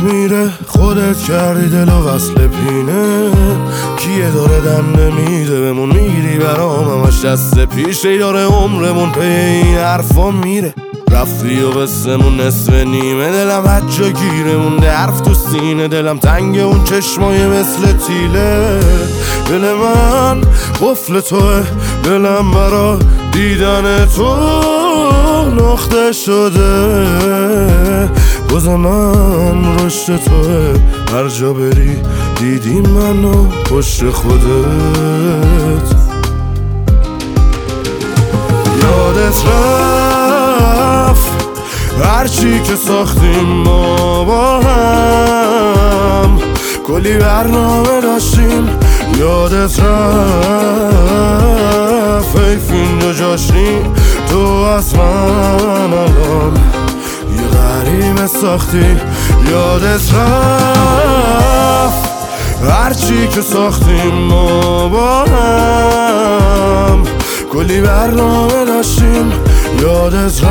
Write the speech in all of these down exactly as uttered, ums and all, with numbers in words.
یادت میره خودت کردی دل و وصل پینه. کیه داره دم نمیده بمون میگیری برام همش دست پیشه. داره عمرمون پی این حرفا میره رفتی و قصمون نصف نیمه. دلم حد جا گیره مونده حرف تو سینه. دلم تنگ اون چشمای مثل تیله. دل من قفل توه دلم برا دیدن تو نقطه شده. باز من رشد توه هر جا بری دیدی منو پشت خودت. یادت رفت هرچی که ساختیم ما با هم. کلی برنامه داشتیم یادت رفت. حیف اینجا جاشی تو از من الان یه غریبه ساختی. یادت رفت هرچی که ساختیم ما با هم. کلی برنامه داشتیم یادت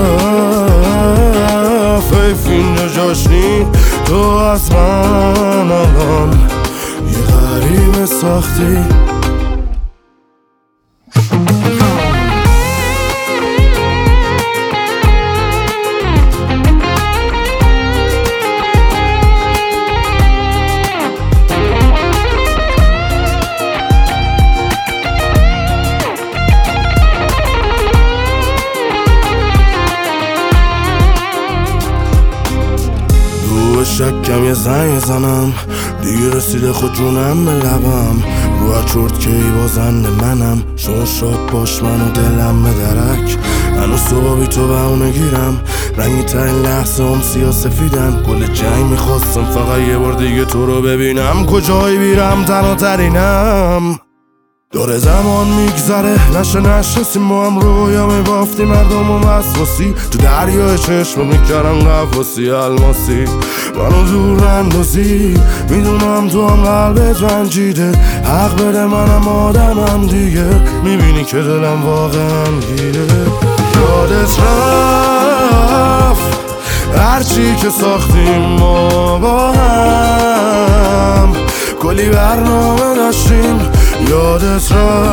رفت. حیف اینجا جاشی تو از من الان یه غریبه ساختی. شکم یه زنگ زنم دیگه رسیده خود جونم به لبم. رو هر چرت که ای بازن منم. شما شاد باش منو دلم به درک. هنوز صبح بی تو بهونه گیرم. رنگی ترین لحظه هم سیاه سفیدن. کل جنگ میخواستم فقط یه بار دیگه تو رو ببینم. کجایی بیرم تنها ترینم. داره زمان میگذره نشه نشستیم با هم رویا میبافتی مردم و وسواسی. تو دریای چشم میکردم غواصی الماسی. منو دور اندازی میدونم تو هم قلبت رنجیده. حق بده منم آدمم دیگه. میبینی که دلم واقعا گیره. یادت رفت هرچی که ساختیم ما با هم. کلی برنامه داشتیم یادت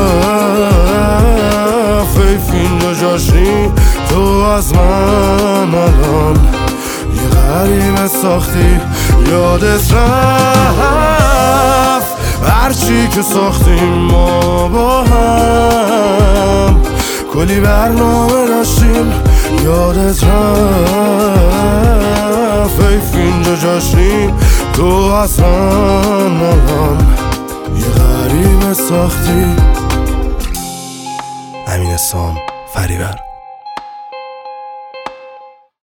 رفت. حیف اینجا جاشی تو از من الان یه غریبه ساختی. یادت رفت هرچی که ساختیم ما با هم. کلی برنامه داشتیم یادت رفت. حیف اینجا جاشی تو از من الان یه غریبه ساختی. امین سام فریبر.